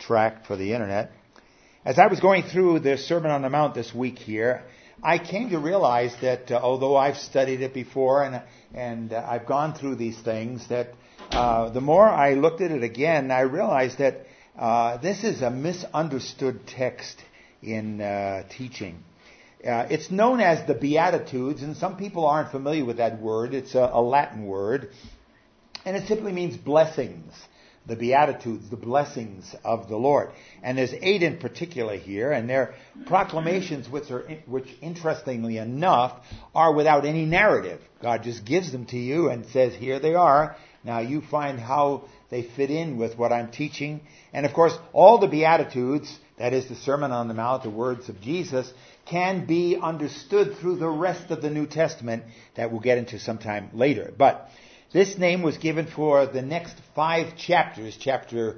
tract for the internet. As I was going through the Sermon on the Mount this week here, I came to realize that although I've studied it before and I've gone through these things, that the more I looked at it again, I realized that this is a misunderstood text in teaching. It's known as the Beatitudes, and some people aren't familiar with that word. It's a Latin word, and it simply means blessings. The Beatitudes, the blessings of the Lord. And there's 8 in particular here, and they're proclamations which interestingly enough, are without any narrative. God just gives them to you and says, here they are. Now you find how they fit in with what I'm teaching. And of course, all the Beatitudes, that is the Sermon on the Mount, the words of Jesus, can be understood through the rest of the New Testament that we'll get into sometime later. But this name was given for the next 5 chapters, chapter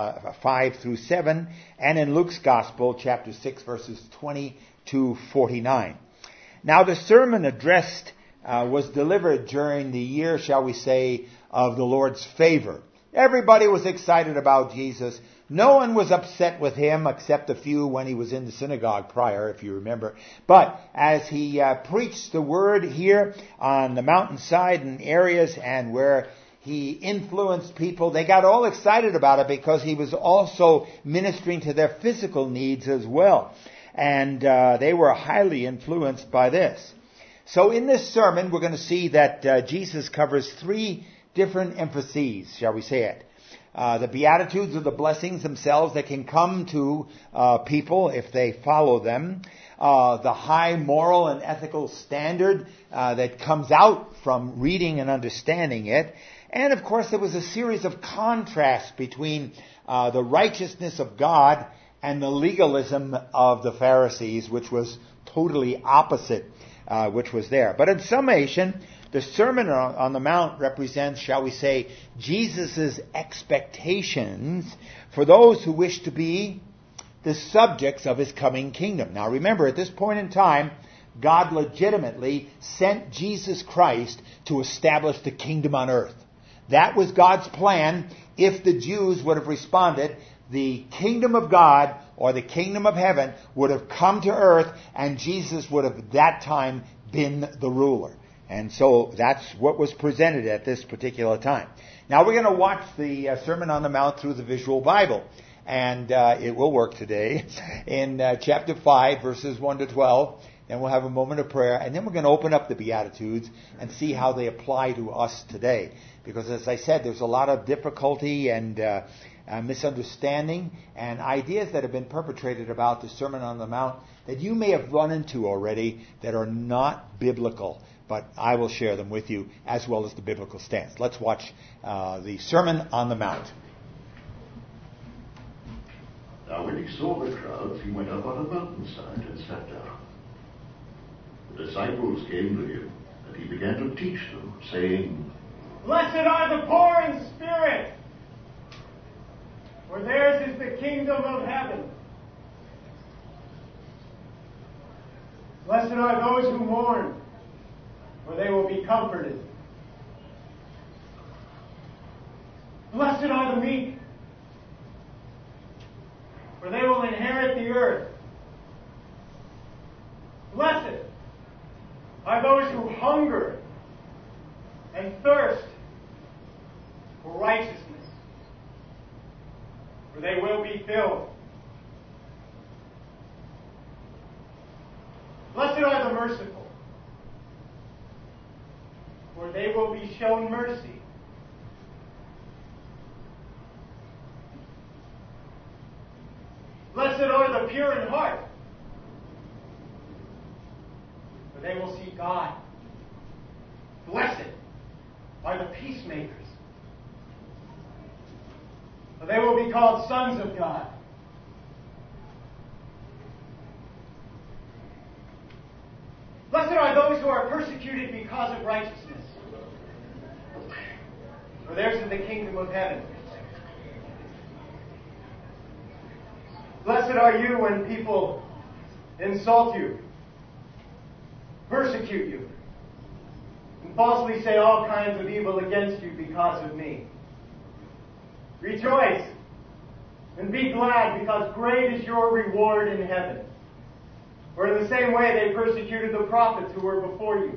5 through 7, and in Luke's Gospel, chapter 6, verses 20 to 49. Now, the sermon addressed was delivered during the year, shall we say, of the Lord's favor. Everybody was excited about Jesus. No one was upset with him except a few when he was in the synagogue prior, if you remember. But as he preached the word here on the mountainside and areas and where he influenced people, they got all excited about it because he was also ministering to their physical needs as well. And they were highly influenced by this. So in this sermon, we're going to see that Jesus covers 3 different emphases, shall we say it. The Beatitudes are the blessings themselves that can come to people if they follow them. The high moral and ethical standard that comes out from reading and understanding it. And of course there was a series of contrasts between the righteousness of God and the legalism of the Pharisees, which was totally opposite, which was there. But in summation, the Sermon on the Mount represents, shall we say, Jesus' expectations for those who wish to be the subjects of his coming kingdom. Now remember, at this point in time, God legitimately sent Jesus Christ to establish the kingdom on earth. That was God's plan. If the Jews would have responded, the kingdom of God or the kingdom of heaven would have come to earth, and Jesus would have at that time been the ruler. And so that's what was presented at this particular time. Now we're going to watch the Sermon on the Mount through the Visual Bible. And it will work today in chapter 5, verses 1 to 12. Then we'll have a moment of prayer. And then we're going to open up the Beatitudes and see how they apply to us today. Because as I said, there's a lot of difficulty and misunderstanding and ideas that have been perpetrated about the Sermon on the Mount that you may have run into already that are not biblical. But I will share them with you as well as the biblical stance. Let's watch the Sermon on the Mount. Now when he saw the crowds, he went up on a mountainside and sat down. The disciples came to him, and he began to teach them, saying, Blessed are the poor in spirit, for theirs is the kingdom of heaven. Blessed are those who mourn, for they will be comforted. Blessed are the meek, for they will inherit the earth. Blessed are those who hunger and thirst for righteousness, for they will be filled. Blessed are the merciful, for they will be shown mercy. Blessed are the pure in heart, for they will see God. Blessed are the peacemakers, for they will be called sons of God. Blessed are those who are persecuted because of righteousness, for theirs is the kingdom of heaven. Blessed are you when people insult you, persecute you, and falsely say all kinds of evil against you because of me. Rejoice And be glad, because great is your reward in heaven. For in the same way they persecuted the prophets who were before you.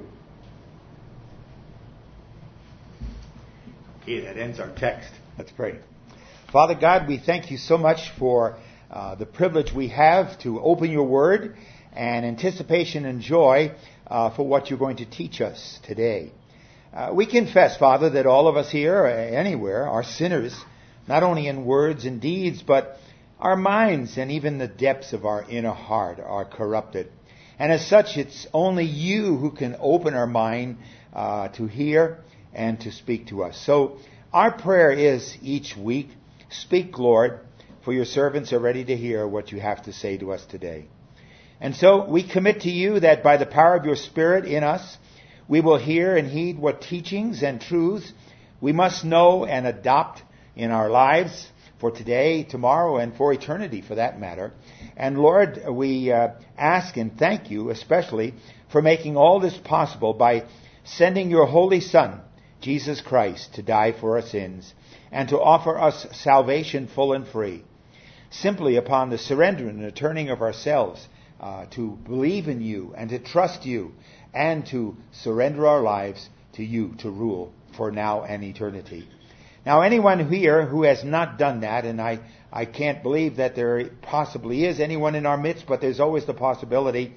Okay, that ends our text. Let's pray. Father God, we thank you so much for the privilege we have to open your word, and anticipation and joy for what you're going to teach us today. We confess, Father, that all of us here, or anywhere, are sinners, not only in words and deeds, but our minds and even the depths of our inner heart are corrupted. And as such, it's only you who can open our mind to hear and to speak to us. So our prayer is each week, speak, Lord, for your servants are ready to hear what you have to say to us today. And so we commit to you that by the power of your Spirit in us, we will hear and heed what teachings and truths we must know and adopt in our lives for today, tomorrow, and for eternity for that matter. And Lord, we ask and thank you especially for making all this possible by sending your Holy Son, Jesus Christ, to die for our sins and to offer us salvation full and free, simply upon the surrender and the turning of ourselves to believe in you and to trust you and to surrender our lives to you to rule for now and eternity. Now, anyone here who has not done that, and I can't believe that there possibly is anyone in our midst, but there's always the possibility.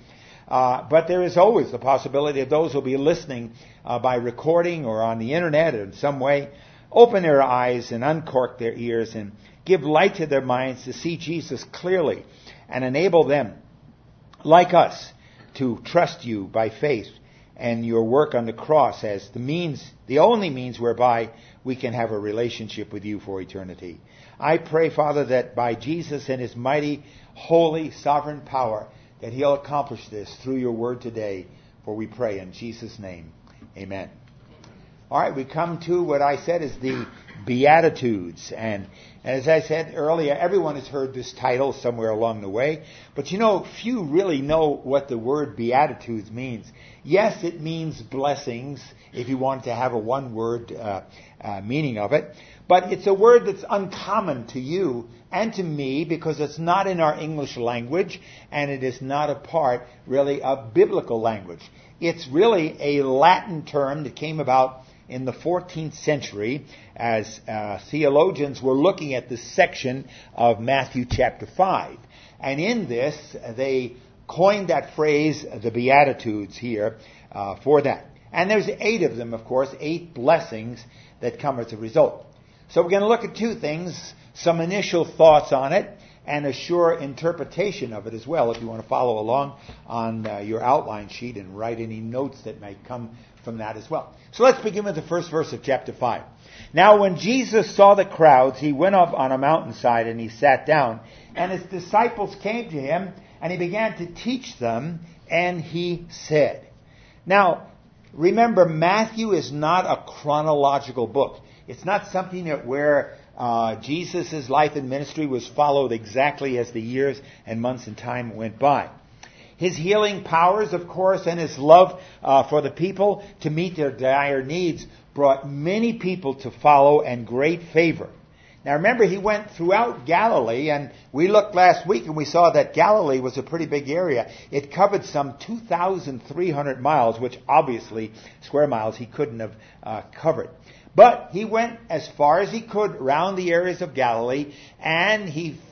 But there is always the possibility of those who will be listening by recording or on the internet or in some way, open their eyes and uncork their ears and give light to their minds to see Jesus clearly and enable them, like us, to trust you by faith and your work on the cross as the only means whereby we can have a relationship with you for eternity. I pray, Father, that by Jesus and his mighty, holy, sovereign power, that he'll accomplish this through your word today, for we pray in Jesus' name. Amen. All right, we come to what I said is the Beatitudes. And as I said earlier, everyone has heard this title somewhere along the way. But few really know what the word Beatitudes means. Yes, it means blessings, if you want to have a one-word meaning of it. But it's a word that's uncommon to you and to me because it's not in our English language and it is not a part, really, of biblical language. It's really a Latin term that came about in the 14th century as theologians were looking at this section of Matthew chapter 5. And in this, they coined that phrase, the Beatitudes here, for that. And there's 8 of them, of course, 8 blessings that come as a result. So we're going to look at 2 things, some initial thoughts on it, and a sure interpretation of it as well, if you want to follow along on your outline sheet and write any notes that might come from that as well. So let's begin with the first verse of chapter 5. Now when Jesus saw the crowds, he went up on a mountainside and he sat down, and his disciples came to him, and he began to teach them, and he said. Now, remember, Matthew is not a chronological book. It's not something where Jesus' life and ministry was followed exactly as the years and months and time went by. His healing powers, of course, and his love for the people to meet their dire needs brought many people to follow and great favor. Now remember, he went throughout Galilee, and we looked last week and we saw that Galilee was a pretty big area. It covered some 2,300 miles, which obviously, square miles, he couldn't have covered. But he went as far as he could around the areas of Galilee, and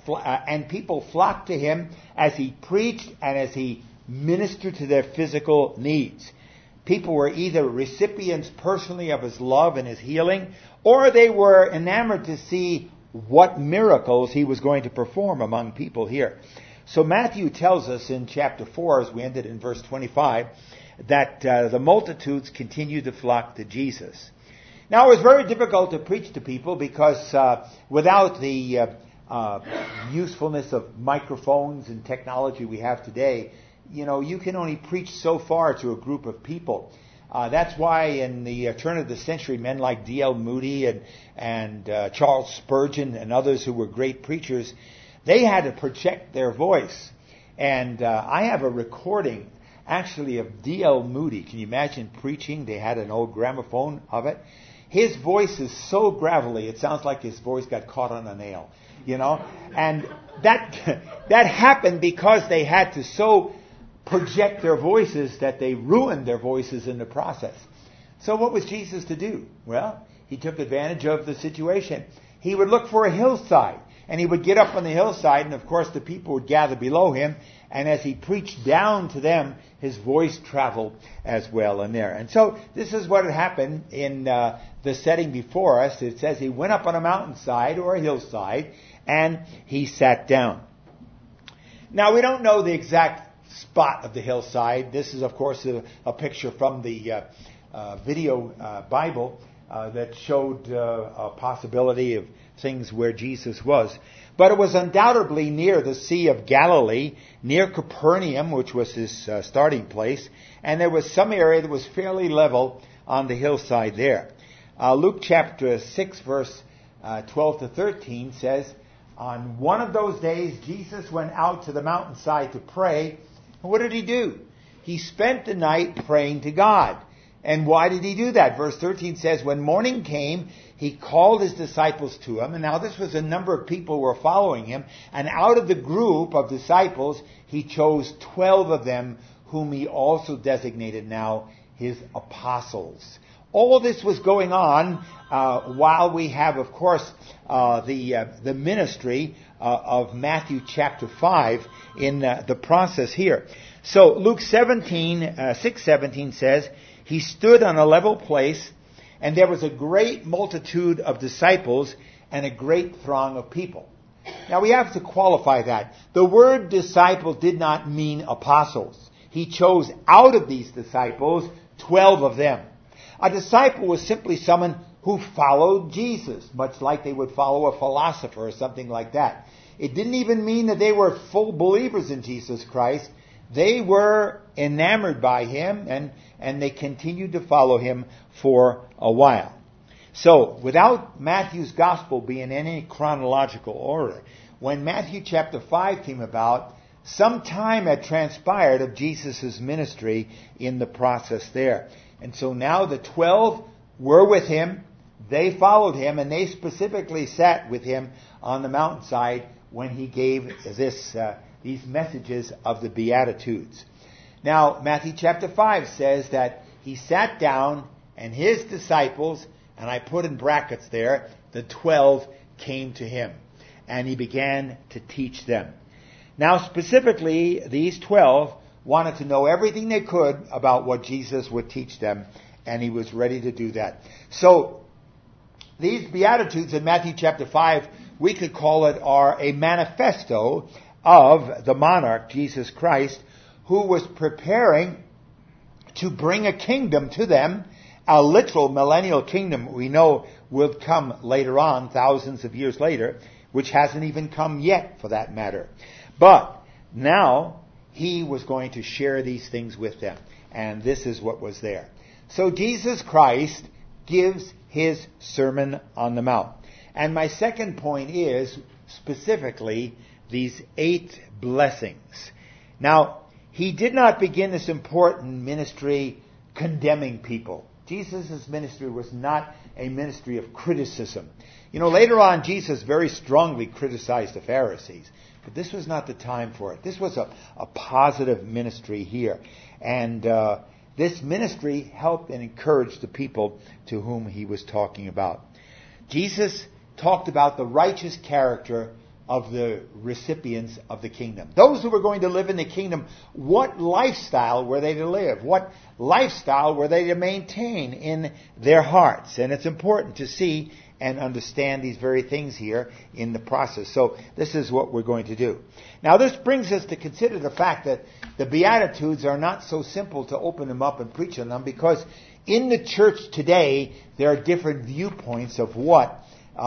people flocked to him as he preached and as he ministered to their physical needs. People were either recipients personally of his love and his healing, or they were enamored to see what miracles he was going to perform among people here. So Matthew tells us in chapter 4, as we ended in verse 25, that the multitudes continued to flock to Jesus. Now, it was very difficult to preach to people because without the usefulness of microphones and technology we have today, you can only preach so far to a group of people. That's why in the turn of the century, men like D.L. Moody and Charles Spurgeon and others who were great preachers, they had to project their voice. And I have a recording, actually, of D.L. Moody. Can you imagine preaching? They had an old gramophone of it. his voice is so gravelly, it sounds like his voice got caught on a nail, And that happened because they had to so project their voices that they ruined their voices in the process. So what was Jesus to do? Well, he took advantage of the situation. He would look for a hillside, and he would get up on the hillside, and of course the people would gather below him, and as he preached down to them, his voice traveled as well in there. And so this is what had happened in the setting before us. It says he went up on a mountainside or a hillside, and he sat down. Now we don't know the exact spot of the hillside. This is of course a picture from the video Bible that showed a possibility of things where Jesus was. But it was undoubtedly near the Sea of Galilee, near Capernaum, which was his starting place, and there was some area that was fairly level on the hillside there. Luke chapter 6, verse 12 to 13 says, on one of those days, Jesus went out to the mountainside to pray. And what did he do? He spent the night praying to God. And why did he do that? Verse 13 says, when morning came, he called his disciples to him. And now this was a number of people who were following him. And out of the group of disciples, he chose 12 of them, whom he also designated now his apostles. All this was going on while we have, of course, the ministry of Matthew chapter 5 in the process here. So Luke 6:17 says, he stood on a level place, and there was a great multitude of disciples and a great throng of people. Now we have to qualify that. The word disciple did not mean apostles. He chose out of these disciples 12 of them. A disciple was simply someone who followed Jesus, much like they would follow a philosopher or something like that. It didn't even mean that they were full believers in Jesus Christ. They were enamored by him, and they continued to follow him for a while. So, without Matthew's gospel being in any chronological order, when Matthew chapter 5 came about, some time had transpired of Jesus' ministry in the process there. And so now the 12 were with him, they followed him, and they specifically sat with him on the mountainside when he gave these messages of the Beatitudes. Now, Matthew chapter 5 says that he sat down and his disciples, and I put in brackets there, the 12 came to him, and he began to teach them. Now, specifically, these 12 wanted to know everything they could about what Jesus would teach them, and he was ready to do that. So, these Beatitudes in Matthew chapter 5, we could call it, are a manifesto of the monarch, Jesus Christ, who was preparing to bring a kingdom to them, a literal millennial kingdom we know will come later on, thousands of years later, which hasn't even come yet for that matter. But now he was going to share these things with them, and this is what was there. So Jesus Christ gives his Sermon on the Mount. And my second point is specifically these 8 blessings. Now, he did not begin this important ministry condemning people. Jesus' ministry was not a ministry of criticism. Later on, Jesus very strongly criticized the Pharisees. But this was not the time for it. This was a positive ministry here. And this ministry helped and encouraged the people to whom he was talking about. Jesus talked about the righteous character of the recipients of the kingdom. Those who were going to live in the kingdom, what lifestyle were they to live? What lifestyle were they to maintain in their hearts? And it's important to see and understand these very things here in the process. So this is what we're going to do. Now this brings us to consider the fact that the Beatitudes are not so simple to open them up and preach on them, because in the church today there are different viewpoints of what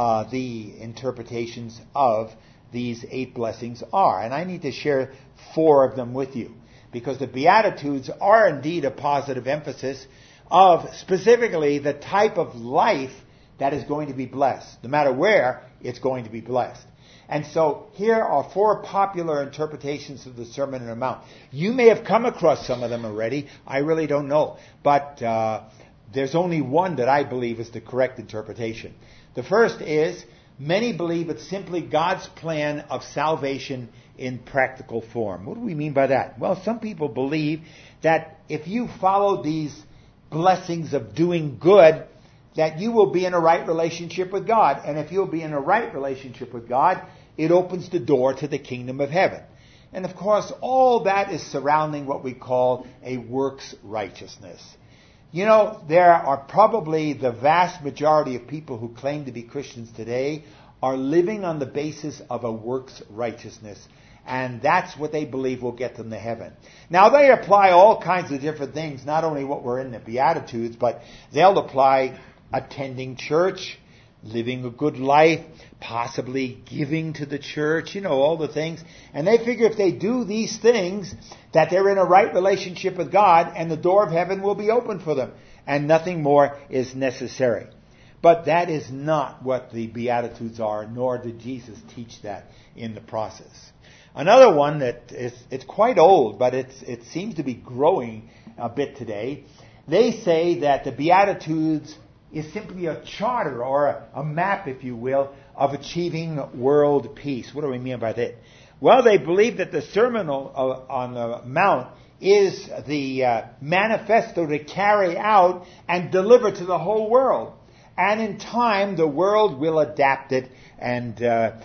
the interpretations of these 8 blessings are. And I need to share 4 of them with you, because the Beatitudes are indeed a positive emphasis of specifically the type of life that is going to be blessed. No matter where, it's going to be blessed. And so here are 4 popular interpretations of the Sermon on the Mount. You may have come across some of them already. I really don't know. But there's only one that I believe is the correct interpretation. The first is, many believe it's simply God's plan of salvation in practical form. What do we mean by that? Well, some people believe that if you follow these blessings of doing good, that you will be in a right relationship with God. And if you'll be in a right relationship with God, it opens the door to the kingdom of heaven. And of course, all that is surrounding what we call a works righteousness. You know, there are probably the vast majority of people who claim to be Christians today are living on the basis of a works righteousness. And that's what they believe will get them to heaven. Now, they apply all kinds of different things, not only what were in the Beatitudes, but they'll apply attending church, living a good life, possibly giving to the church, all the things. And they figure if they do these things, that they're in a right relationship with God, and the door of heaven will be open for them, and nothing more is necessary. But that is not what the Beatitudes are, nor did Jesus teach that in the process. Another one that it's quite old, but it seems to be growing a bit today. They say that the Beatitudes is simply a charter or a map, if you will, of achieving world peace. What do we mean by that? Well, they believe that the Sermon on the Mount is the manifesto to carry out and deliver to the whole world. And in time, the world will adapt it and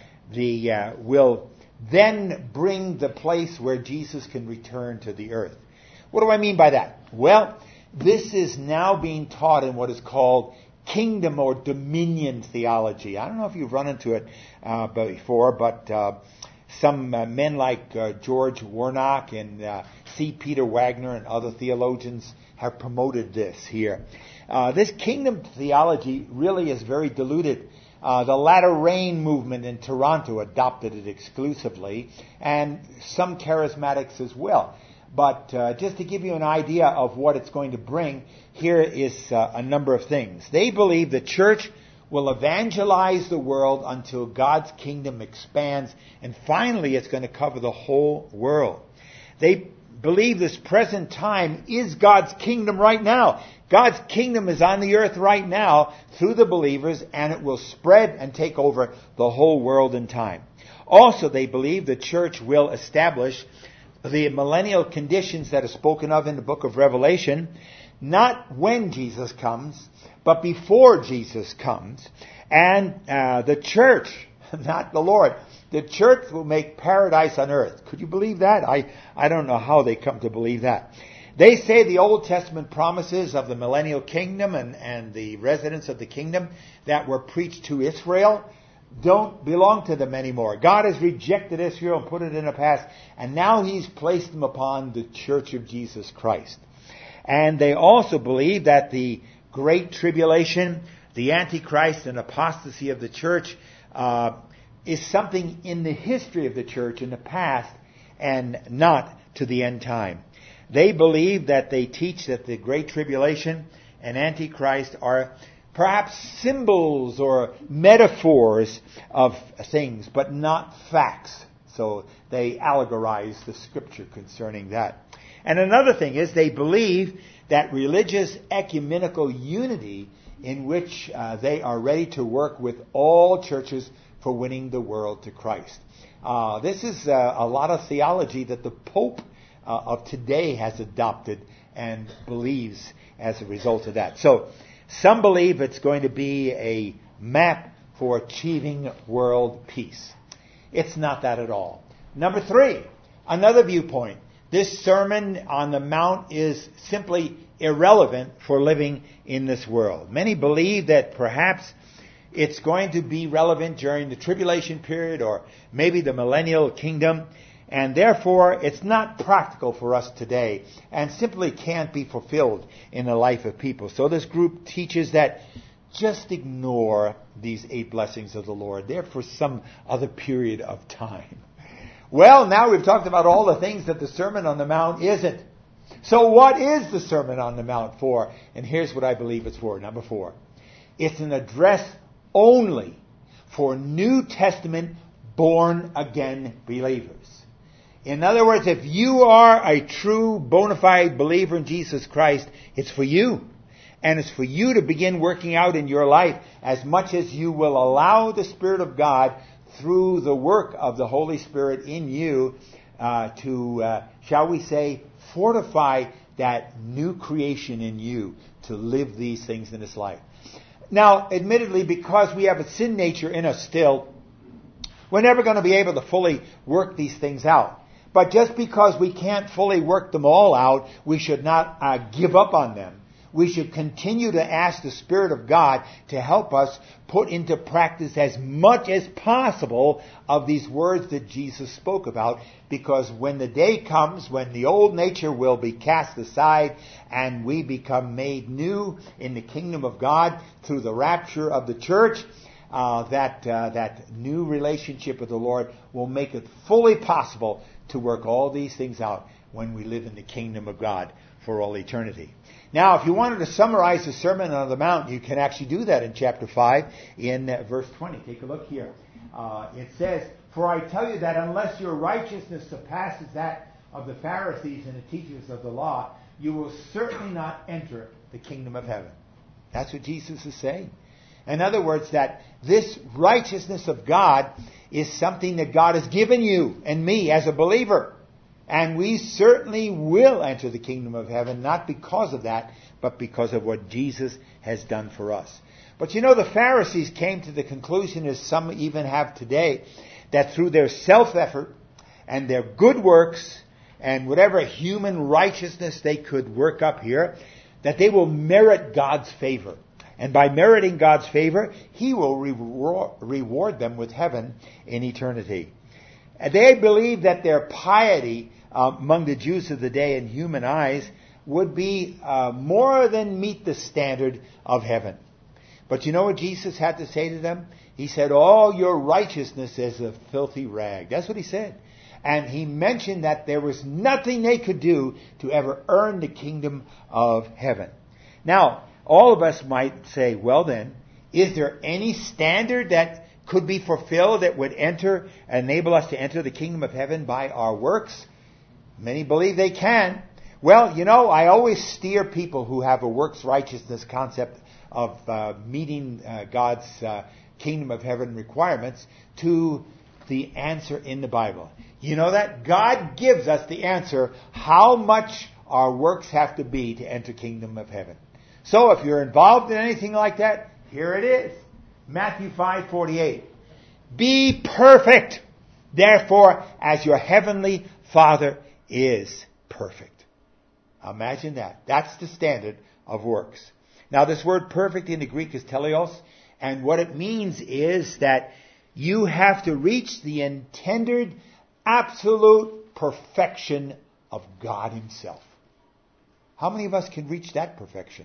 will then bring the place where Jesus can return to the earth. What do I mean by that? Well, this is now being taught in what is called kingdom or dominion theology. I don't know if you've run into it before, but some men like George Warnock and C. Peter Wagner and other theologians have promoted this here. This kingdom theology really is very diluted. The Latter Rain movement in Toronto adopted it exclusively, and some charismatics as well. But just to give you an idea of what it's going to bring, here is a number of things. They believe the church will evangelize the world until God's kingdom expands, and finally it's going to cover the whole world. They believe this present time is God's kingdom right now. God's kingdom is on the earth right now through the believers, and it will spread and take over the whole world in time. Also, they believe the church will establish the millennial conditions that are spoken of in the book of Revelation, not when Jesus comes, but before Jesus comes. And the church, not the Lord, the church will make paradise on earth. Could you believe that? I don't know how they come to believe that. They say the Old Testament promises of the millennial kingdom and the residents of the kingdom that were preached to Israel don't belong to them anymore. God has rejected Israel and put it in the past, and now He's placed them upon the church of Jesus Christ. And they also believe that the Great Tribulation, the Antichrist and apostasy of the church is something in the history of the church in the past and not to the end time. They believe that they teach that the Great Tribulation and Antichrist are perhaps symbols or metaphors of things, but not facts. So they allegorize the Scripture concerning that. And another thing is they believe that religious ecumenical unity in which they are ready to work with all churches for winning the world to Christ. This is a lot of theology that the Pope of today has adopted and believes as a result of that. So some believe it's going to be a map for achieving world peace. It's not that at all. Number 3, another viewpoint. This Sermon on the Mount is simply irrelevant for living in this world. Many believe that perhaps it's going to be relevant during the tribulation period or maybe the millennial kingdom, and therefore it's not practical for us today and simply can't be fulfilled in the life of people. So this group teaches that just ignore these 8 blessings of the Lord. They're for some other period of time. Well, now we've talked about all the things that the Sermon on the Mount isn't. So what is the Sermon on the Mount for? And here's what I believe it's for. Number 4. It's an address only for New Testament born-again believers. In other words, if you are a true bona fide believer in Jesus Christ, it's for you. And it's for you to begin working out in your life as much as you will allow the Spirit of God through the work of the Holy Spirit in you to, shall we say, fortify that new creation in you to live these things in this life. Now, admittedly, because we have a sin nature in us still, we're never going to be able to fully work these things out. But just because we can't fully work them all out, we should not give up on them. We should continue to ask the Spirit of God to help us put into practice as much as possible of these words that Jesus spoke about, because when the day comes when the old nature will be cast aside and we become made new in the kingdom of God through the rapture of the church, that new relationship with the Lord will make it fully possible to work all these things out when we live in the kingdom of God for all eternity. Now, if you wanted to summarize the Sermon on the Mount, you can actually do that in chapter 5 in verse 20. Take a look here. It says, "For I tell you that unless your righteousness surpasses that of the Pharisees and the teachers of the law, you will certainly not enter the kingdom of heaven." That's what Jesus is saying. In other words, that this righteousness of God is something that God has given you and me as a believer. And we certainly will enter the kingdom of heaven, not because of that, but because of what Jesus has done for us. But you know, the Pharisees came to the conclusion, as some even have today, that through their self-effort and their good works and whatever human righteousness they could work up here, that they will merit God's favor. And by meriting God's favor, He will reward them with heaven in eternity. They believed that their piety among the Jews of the day in human eyes would be more than meet the standard of heaven. But you know what Jesus had to say to them? He said, "All your righteousness is a filthy rag." That's what He said. And He mentioned that there was nothing they could do to ever earn the kingdom of heaven. Now, all of us might say, well then, is there any standard that could be fulfilled that would enable us to enter the kingdom of heaven by our works? Many believe they can. Well, you know, I always steer people who have a works righteousness concept of meeting God's kingdom of heaven requirements to the answer in the Bible. You know that? God gives us the answer how much our works have to be to enter kingdom of heaven. So if you're involved in anything like that, here it is. Matthew 5:48. "Be perfect, therefore, as your heavenly Father is perfect." Imagine that. That's the standard of works. Now, this word perfect in the Greek is teleos, and what it means is that you have to reach the intended absolute perfection of God Himself. How many of us can reach that perfection?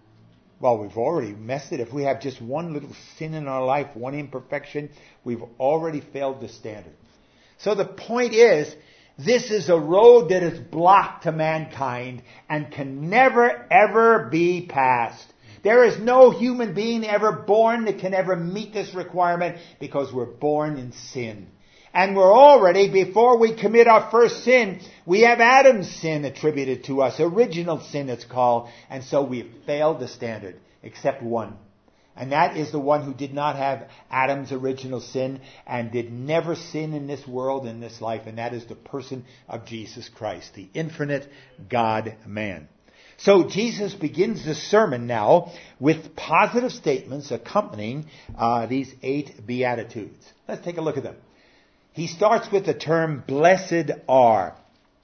Well, we've already messed it. If we have just one little sin in our life, one imperfection, we've already failed the standard. So the point is, this is a road that is blocked to mankind and can never, ever be passed. There is no human being ever born that can ever meet this requirement because we're born in sin. And we're already, before we commit our first sin, we have Adam's sin attributed to us, original sin it's called, and so we've failed the standard, except one. And that is the one who did not have Adam's original sin and did never sin in this world, in this life, and that is the person of Jesus Christ, the infinite God-man. So Jesus begins the sermon now with positive statements accompanying these 8 Beatitudes. Let's take a look at them. He starts with the term, "Blessed are."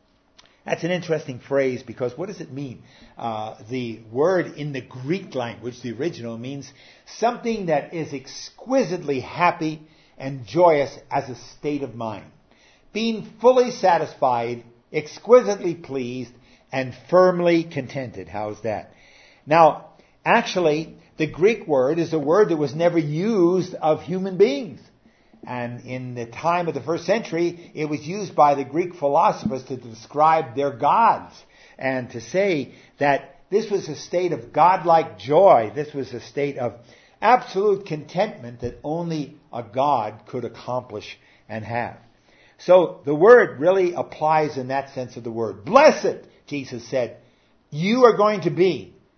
That's an interesting phrase because what does it mean? The word in the Greek language, the original, means something that is exquisitely happy and joyous as a state of mind. Being fully satisfied, exquisitely pleased, and firmly contented. How's that? Now, actually, the Greek word is a word that was never used of human beings. And in the time of the first century, it was used by the Greek philosophers to describe their gods and to say that this was a state of godlike joy. This was a state of absolute contentment that only a God could accomplish and have. So the word really applies in that sense of the word. Blessed, Jesus said, you are going to be.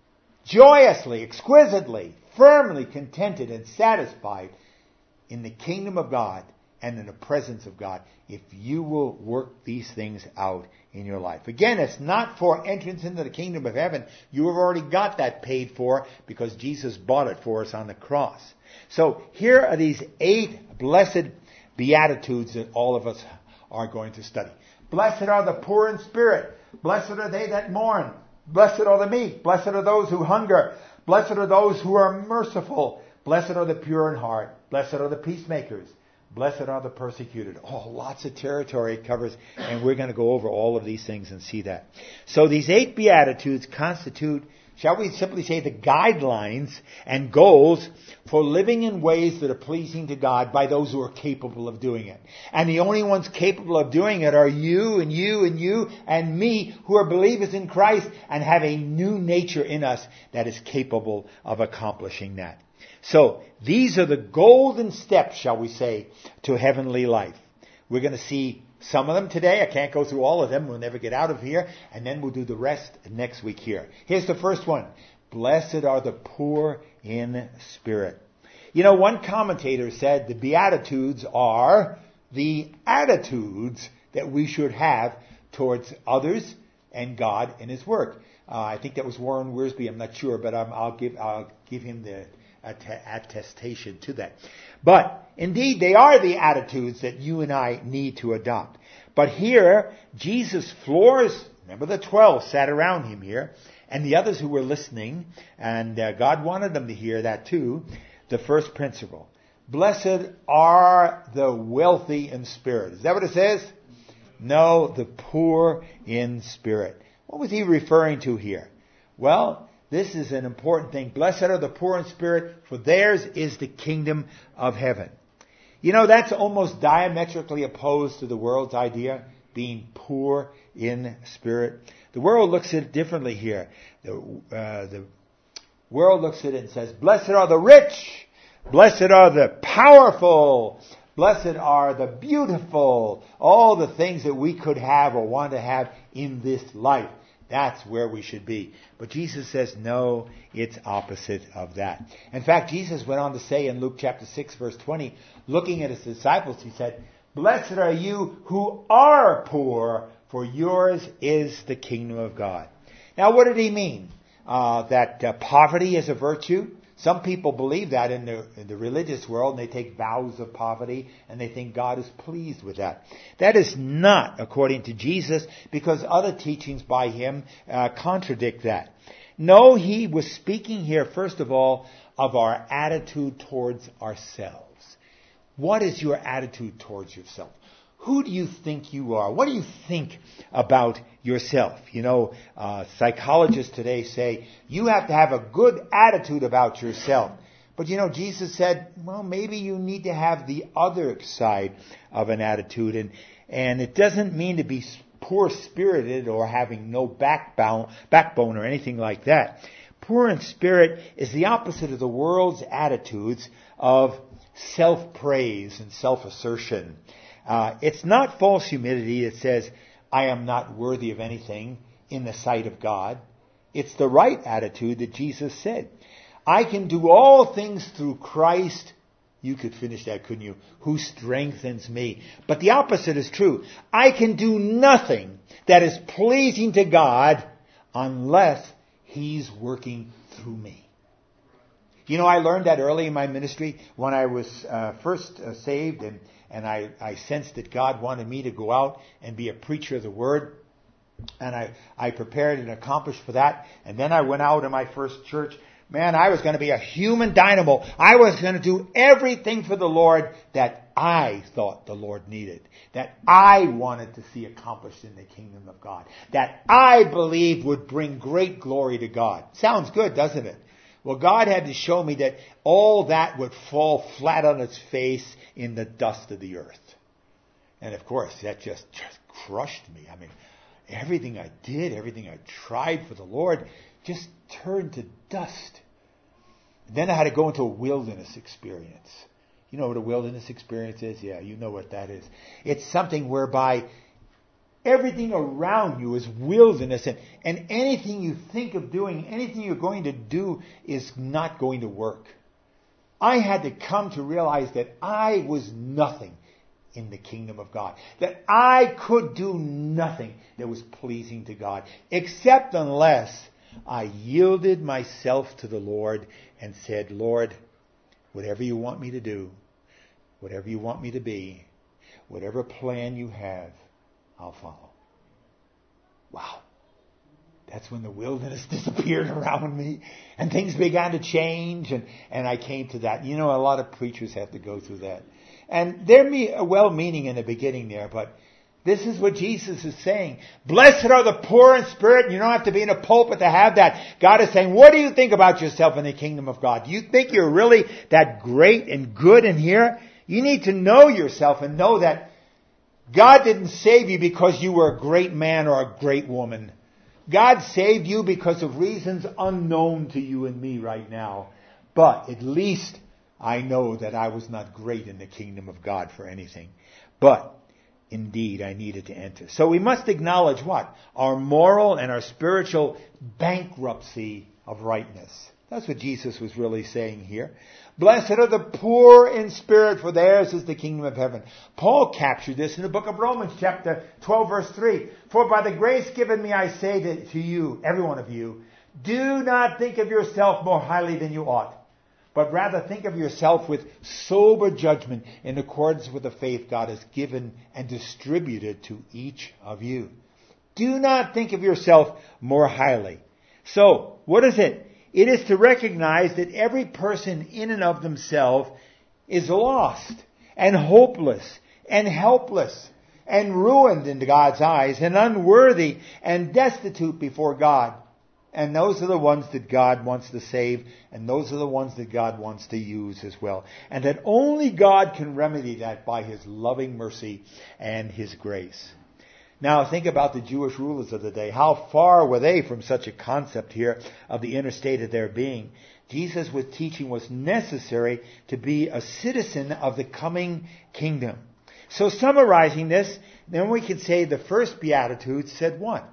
joyously, exquisitely, firmly contented and satisfied in the kingdom of God and in the presence of God if you will work these things out in your life. Again, it's not for entrance into the kingdom of heaven. You have already got that paid for because Jesus bought it for us on the cross. So here are these 8 blessed beatitudes that all of us are going to study. Blessed are the poor in spirit. Blessed are they that mourn. Blessed are the meek. Blessed are those who hunger. Blessed are those who are merciful. Blessed are the pure in heart. Blessed are the peacemakers. Blessed are the persecuted. Oh, lots of territory it covers, and we're going to go over all of these things and see that. So these 8 Beatitudes constitute, shall we simply say, the guidelines and goals for living in ways that are pleasing to God by those who are capable of doing it. And the only ones capable of doing it are you and you and you and me who are believers in Christ and have a new nature in us that is capable of accomplishing that. So, these are the golden steps, shall we say, to heavenly life. We're going to see some of them today. I can't go through all of them. We'll never get out of here. And then we'll do the rest next week here. Here's the first one. Blessed are the poor in spirit. You know, one commentator said the Beatitudes are the attitudes that we should have towards others and God and His work. I think that was Warren Wiersbe. I'm not sure, but I'll give him the attestation to that. But indeed, they are the attitudes that you and I need to adopt. But here, Jesus floors, remember the 12 sat around Him here, and the others who were listening, and God wanted them to hear that too, the first principle. Blessed are the wealthy in spirit. Is that what it says? No, the poor in spirit. What was He referring to here? Well, this is an important thing. Blessed are the poor in spirit, for theirs is the kingdom of heaven. You know, that's almost diametrically opposed to the world's idea, being poor in spirit. The world looks at it differently here. The world looks at it and says, blessed are the rich, blessed are the powerful, blessed are the beautiful, all the things that we could have or want to have in this life. That's where we should be. But Jesus says, no, it's opposite of that. In fact, Jesus went on to say in Luke chapter 6, verse 20, looking at His disciples, He said, blessed are you who are poor, for yours is the kingdom of God. Now, what did He mean? That poverty is a virtue? Some people believe that in the religious world, and they take vows of poverty, and they think God is pleased with that. That is not according to Jesus, because other teachings by Him contradict that. No, He was speaking here, first of all, of our attitude towards ourselves. What is your attitude towards yourself? Who do you think you are? What do you think about yourself? You know, psychologists today say you have to have a good attitude about yourself. But you know, Jesus said, well, maybe you need to have the other side of an attitude. And it doesn't mean to be poor-spirited or having no backbone or anything like that. Poor in spirit is the opposite of the world's attitudes of self-praise and self-assertion. It's not false humility that says, I am not worthy of anything in the sight of God. It's the right attitude that Jesus said. I can do all things through Christ. You could finish that, couldn't you? Who strengthens me. But the opposite is true. I can do nothing that is pleasing to God unless He's working through me. You know, I learned that early in my ministry when I was first saved, and I sensed that God wanted me to go out and be a preacher of the Word. And I prepared and accomplished for that. And then I went out in my first church. Man, I was going to be a human dynamo. I was going to do everything for the Lord that I thought the Lord needed. That I wanted to see accomplished in the kingdom of God. That I believed would bring great glory to God. Sounds good, doesn't it? Well, God had to show me that all that would fall flat on its face in the dust of the earth. And of course, that just crushed me. I mean, everything I did, everything I tried for the Lord just turned to dust. And then I had to go into a wilderness experience. You know what a wilderness experience is? Yeah, you know what that is. It's something whereby Everything around you is wilderness, and anything you think of doing, anything you're going to do is not going to work. I had to come to realize that I was nothing in the kingdom of God. That I could do nothing that was pleasing to God, except unless I yielded myself to the Lord and said, Lord, whatever you want me to do, whatever you want me to be, whatever plan you have, I'll follow. Wow. That's when the wilderness disappeared around me and things began to change, and I came to that. You know, a lot of preachers have to go through that. And they're well-meaning in the beginning there, but this is what Jesus is saying. Blessed are the poor in spirit. You don't have to be in a pulpit to have that. God is saying, what do you think about yourself in the kingdom of God? Do you think you're really that great and good in here? You need to know yourself and know that God didn't save you because you were a great man or a great woman. God saved you because of reasons unknown to you and me right now. But at least I know that I was not great in the kingdom of God for anything. But indeed, I needed to enter. So we must acknowledge what? Our moral and our spiritual bankruptcy of rightness. That's what Jesus was really saying here. Blessed are the poor in spirit, for theirs is the kingdom of heaven. Paul captured this in the book of Romans, chapter 12, verse 3. For by the grace given me, I say to you, every one of you, do not think of yourself more highly than you ought, but rather think of yourself with sober judgment in accordance with the faith God has given and distributed to each of you. Do not think of yourself more highly. So, what is it? It is to recognize that every person in and of themselves is lost and hopeless and helpless and ruined in God's eyes and unworthy and destitute before God. And those are the ones that God wants to save, and those are the ones that God wants to use as well. And that only God can remedy that by His loving mercy and His grace. Now think about the Jewish rulers of the day. How far were they from such a concept here of the inner state of their being? Jesus was teaching was necessary to be a citizen of the coming kingdom. So summarizing this, then we can say the first beatitude said what?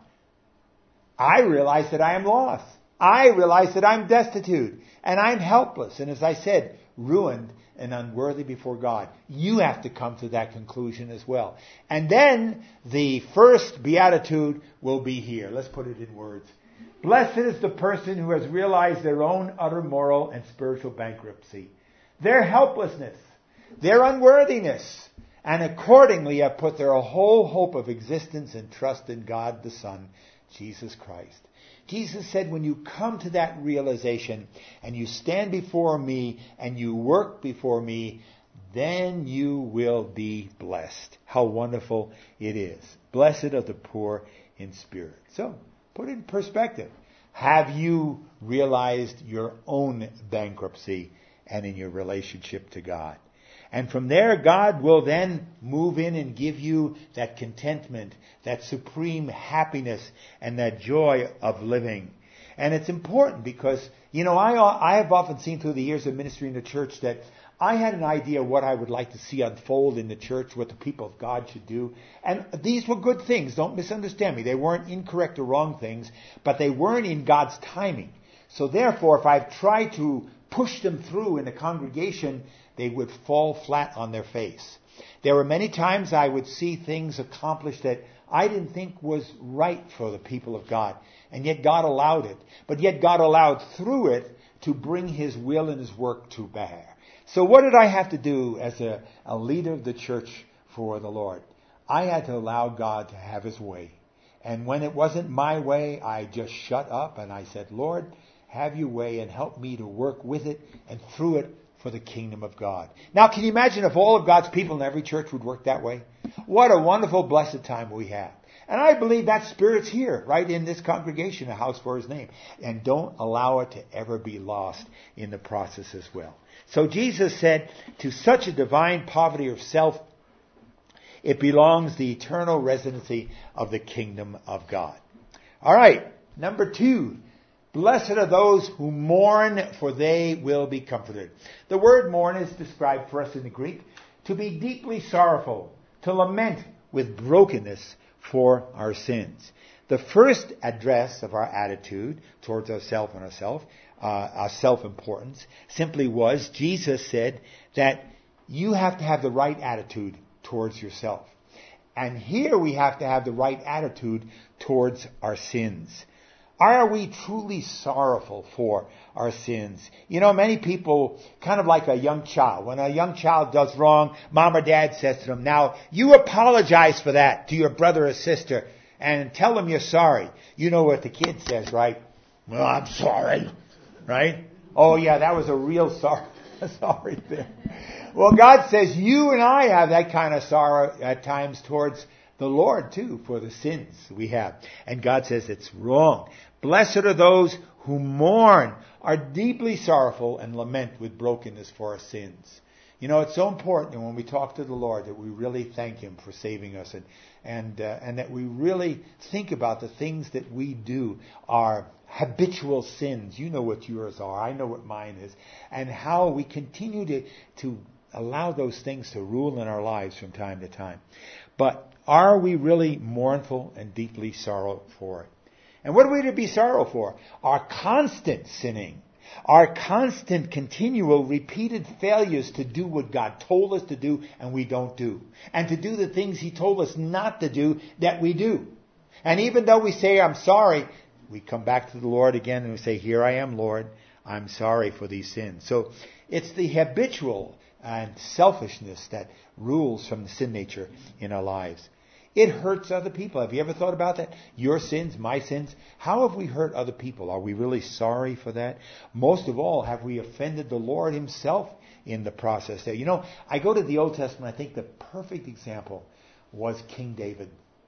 I realize that I am lost. I realize that I'm destitute and I'm helpless. And as I said, ruined and unworthy before God. You have to come to that conclusion as well. And then the first beatitude will be here. Let's put it in words. Blessed is the person who has realized their own utter moral and spiritual bankruptcy, their helplessness, their unworthiness, and accordingly have put their whole hope of existence and trust in God the Son, Jesus Christ. Jesus said, when you come to that realization and you stand before me and you work before me, then you will be blessed. How wonderful it is. Blessed are the poor in spirit. So, put it in perspective. Have you realized your own bankruptcy and in your relationship to God? And from there, God will then move in and give you that contentment, that supreme happiness, and that joy of living. And it's important because, you know, I have often seen through the years of ministry in the church that I had an idea what I would like to see unfold in the church, what the people of God should do. And these were good things. Don't misunderstand me. They weren't incorrect or wrong things, but they weren't in God's timing. So therefore, if I've tried to push them through in the congregation, they would fall flat on their face. There were many times I would see things accomplished that I didn't think was right for the people of God. And yet God allowed it. But yet God allowed through it to bring His will and His work to bear. So what did I have to do as a leader of the church for the Lord? I had to allow God to have His way. And when it wasn't my way, I just shut up and I said, Lord, have your way and help me to work with it and through it for the kingdom of God. Now, can you imagine if all of God's people in every church would work that way? What a wonderful, blessed time we have. And I believe that spirit's here, right in this congregation, a house for His name. And don't allow it to ever be lost in the process as well. So Jesus said, to such a divine poverty of self, it belongs the eternal residency of the kingdom of God. All right, number 2. Blessed are those who mourn, for they will be comforted. The word mourn is described for us in the Greek to be deeply sorrowful, to lament with brokenness, for our sins. The first address of our attitude towards ourselves and our self-importance, simply was, Jesus said that you have to have the right attitude towards yourself. And here we have to have the right attitude towards our sins. Are we truly sorrowful for our sins? You know, many people, kind of like a young child. When a young child does wrong, mom or dad says to them, now, you apologize for that to your brother or sister and tell them you're sorry. You know what the kid says, right? Well, I'm sorry, right? Oh yeah, that was a real sorry thing. Well, God says you and I have that kind of sorrow at times towards the Lord too, for the sins we have. And God says it's wrong. Blessed are those who mourn, are deeply sorrowful, and lament with brokenness for our sins. You know, it's so important when we talk to the Lord that we really thank Him for saving us and that we really think about the things that we do, our habitual sins. You know what yours are. I know what mine is. And how we continue to allow those things to rule in our lives from time to time. But are we really mournful and deeply sorrowful for it? And what are we to be sorrowful for? Our constant sinning. Our constant, continual, repeated failures to do what God told us to do and we don't do. And to do the things He told us not to do that we do. And even though we say, I'm sorry, we come back to the Lord again and we say, here I am, Lord. I'm sorry for these sins. So it's the habitual and selfishness that rules from the sin nature in our lives. It hurts other people. Have you ever thought about that? Your sins, my sins. How have we hurt other people? Are we really sorry for that? Most of all, have we offended the Lord Himself in the process there? You know, I go to the Old Testament. I think the perfect example was King David.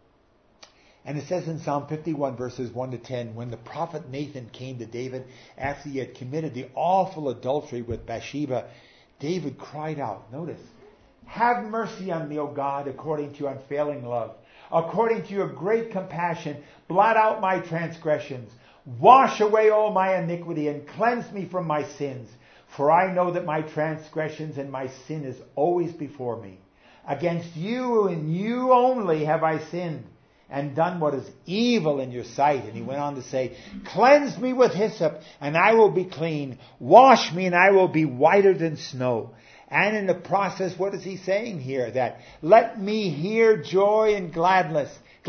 And it says in Psalm 51 verses 1 to 10, when the prophet Nathan came to David after he had committed the awful adultery with Bathsheba, David cried out, notice, have mercy on me, O God, according to your unfailing love. According to your great compassion, blot out my transgressions. Wash away all my iniquity and cleanse me from my sins. For I know that my transgressions and my sin is always before me. Against you and you only have I sinned and done what is evil in your sight. And he went on to say, cleanse me with hyssop and I will be clean. Wash me and I will be whiter than snow. And in the process, what is he saying here? That let me hear joy and gladness.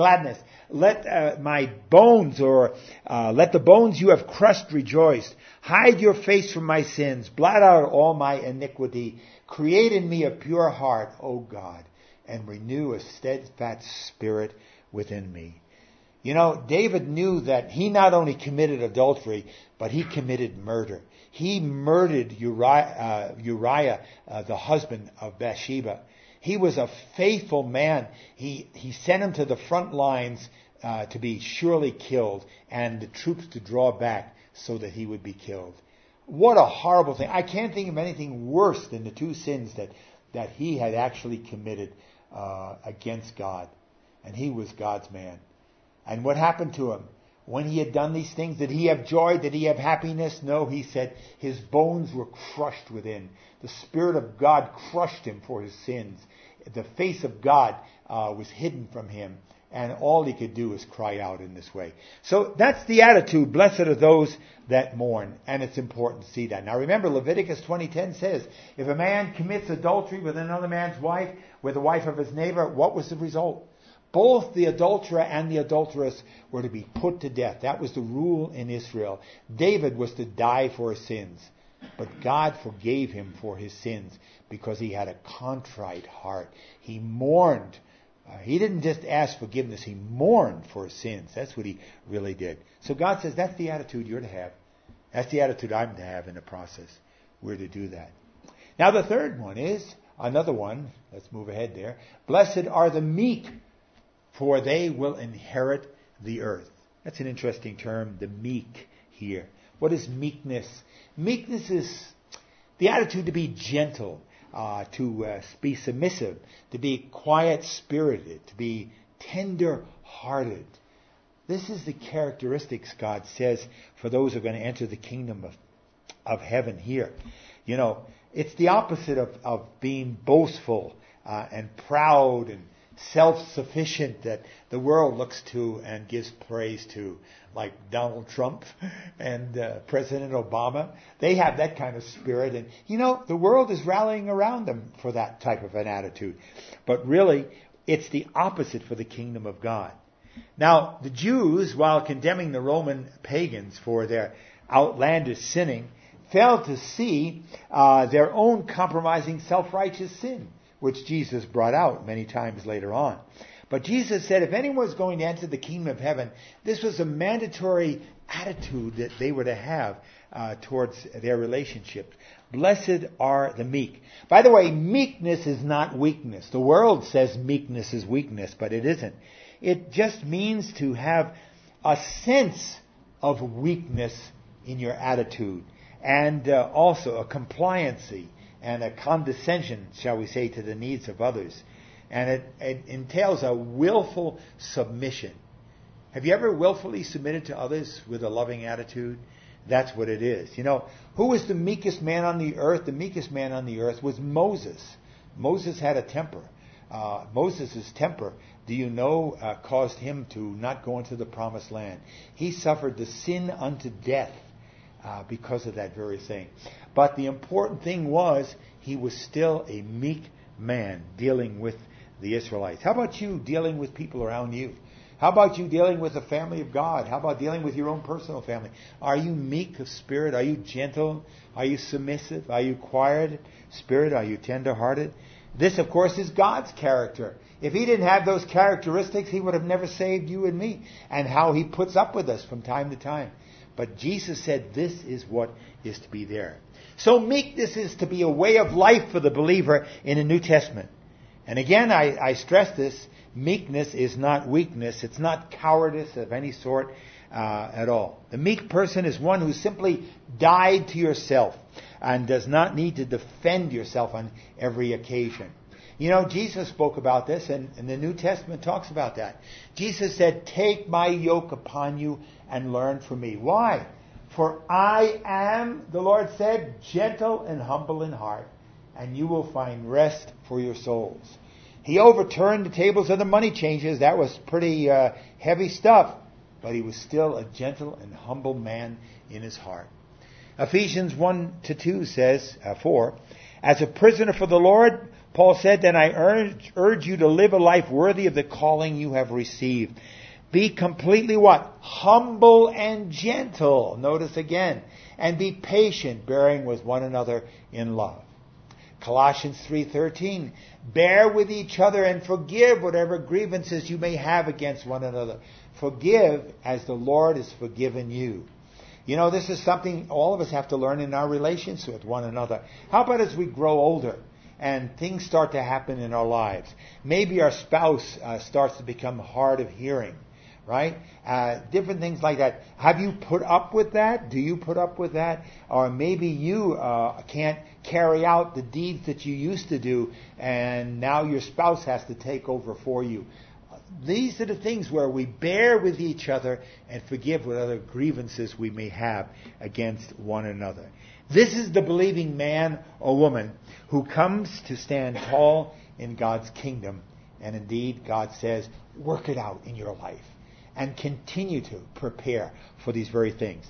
Let my bones, let the bones you have crushed rejoice. Hide your face from my sins. Blot out all my iniquity. Create in me a pure heart, O God, and renew a steadfast spirit within me. You know, David knew that he not only committed adultery, but he committed murder. He murdered Uriah, the husband of Bathsheba. He was a faithful man. He sent him to the front lines to be surely killed, and the troops to draw back so that he would be killed. What a horrible thing. I can't think of anything worse than the two sins that he had actually committed against God. And he was God's man. And what happened to him? When he had done these things, did he have joy? Did he have happiness? No, he said his bones were crushed within. The Spirit of God crushed him for his sins. The face of God was hidden from him. And all he could do was cry out in this way. So that's the attitude. Blessed are those that mourn. And it's important to see that. Now remember, Leviticus 20:10 says, if a man commits adultery with another man's wife, with the wife of his neighbor, what was the result? Both the adulterer and the adulteress were to be put to death. That was the rule in Israel. David was to die for his sins. But God forgave him for his sins because he had a contrite heart. He mourned. He didn't just ask forgiveness. He mourned for his sins. That's what he really did. So God says that's the attitude you're to have. That's the attitude I'm to have in the process. We're to do that. Now the third one is, another one. Let's move ahead there. Blessed are the meek, for they will inherit the earth. That's an interesting term, the meek here. What is meekness? Meekness is the attitude to be gentle, to be submissive, to be quiet-spirited, to be tender-hearted. This is the characteristics God says for those who are going to enter the kingdom of heaven here. You know, it's the opposite of being boastful and proud self-sufficient that the world looks to and gives praise to, like Donald Trump and President Obama. They have that kind of spirit, and the world is rallying around them for that type of an attitude. But really, it's the opposite for the kingdom of God. Now, the Jews, while condemning the Roman pagans for their outlandish sinning, failed to see their own compromising self-righteous sin, which Jesus brought out many times later on. But Jesus said if anyone was going to enter the kingdom of heaven, this was a mandatory attitude that they were to have towards their relationship. Blessed are the meek. By the way, meekness is not weakness. The world says meekness is weakness, but it isn't. It just means to have a sense of weakness in your attitude, and also a compliancy and a condescension, shall we say, to the needs of others. And it entails a willful submission. Have you ever willfully submitted to others with a loving attitude? That's what it is. Who was the meekest man on the earth? The meekest man on the earth was Moses. Moses had a temper. Moses' temper, caused him to not go into the promised land. He suffered the sin unto death because of that very thing. But the important thing was he was still a meek man dealing with the Israelites. How about you dealing with people around you? How about you dealing with the family of God? How about dealing with your own personal family? Are you meek of spirit? Are you gentle? Are you submissive? Are you quiet spirit? Are you tender-hearted? This, of course, is God's character. If he didn't have those characteristics, he would have never saved you and me. And how he puts up with us from time to time. But Jesus said this is what is to be there. So meekness is to be a way of life for the believer in the New Testament. And again, I stress this, meekness is not weakness. It's not cowardice of any sort at all. The meek person is one who simply died to yourself and does not need to defend yourself on every occasion. Jesus spoke about this, and the New Testament talks about that. Jesus said, take my yoke upon you and learn from me. Why? For I am, the Lord said, gentle and humble in heart, and you will find rest for your souls. He overturned the tables of the money changers. That was pretty heavy stuff, but he was still a gentle and humble man in his heart. Ephesians 1-2 says, 4, as a prisoner for the Lord, Paul said, then I urge you to live a life worthy of the calling you have received. Be completely what? Humble and gentle. Notice again. And be patient, bearing with one another in love. Colossians 3:13. Bear with each other and forgive whatever grievances you may have against one another. Forgive as the Lord has forgiven you. This is something all of us have to learn in our relations with one another. How about as we grow older and things start to happen in our lives? Maybe our spouse starts to become hard of hearing, right? Different things like that. Have you put up with that? Do you put up with that? Or maybe you can't carry out the deeds that you used to do, and now your spouse has to take over for you. These are the things where we bear with each other and forgive what other grievances we may have against one another. This is the believing man or woman who comes to stand tall in God's kingdom. And indeed, God says, work it out in your life and continue to prepare for these very things.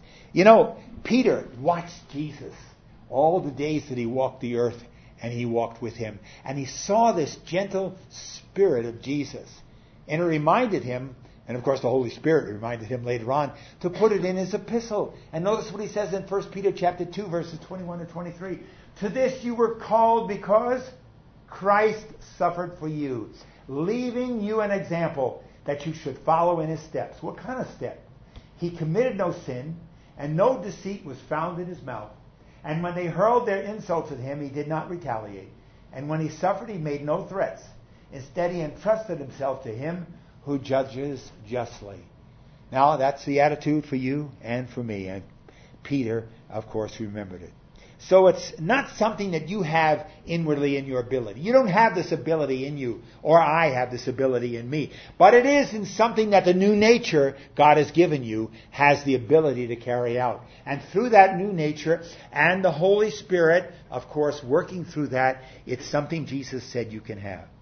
Peter watched Jesus all the days that he walked the earth, and he walked with him. And he saw this gentle spirit of Jesus. And it reminded him, and of course the Holy Spirit reminded him later on, to put it in his epistle. And notice what he says in 1 Peter chapter 2, verses 21-23. To this you were called because Christ suffered for you, leaving you an example that you should follow in his steps. What kind of step? He committed no sin, and no deceit was found in his mouth. And when they hurled their insults at him, he did not retaliate. And when he suffered, he made no threats. Instead, he entrusted himself to him who judges justly. Now, that's the attitude for you and for me. And Peter, of course, remembered it. So it's not something that you have inwardly in your ability. You don't have this ability in you, or I have this ability in me. But it is in something that the new nature God has given you has the ability to carry out. And through that new nature and the Holy Spirit, of course, working through that, it's something Jesus said you can have.